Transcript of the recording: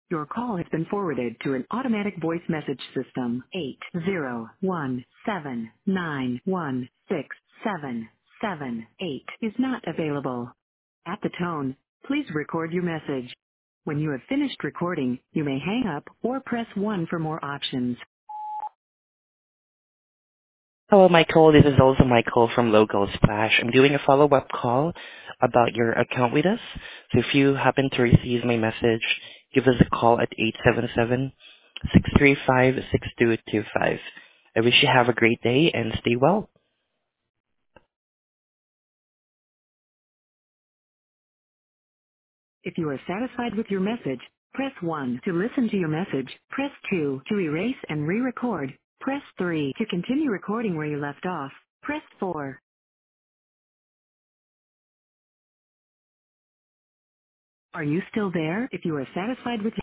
Your call has been forwarded to an automatic voice message system. 80179167778 is not available. At the tone, please record your message. When you have finished recording, you may hang up or press 1 for more options. Hello, Michael. This is also Michael from Local Splash. I'm doing a follow-up call about your account with us. So if you happen to receive my message, give us a call at 877-635-6225. I wish you have a great day and stay well. If you are satisfied with your message, press 1 to listen to your message. Press 2 to erase and re-record. Press 3 to continue recording where you left off. Press 4. Are you still there? If you are satisfied with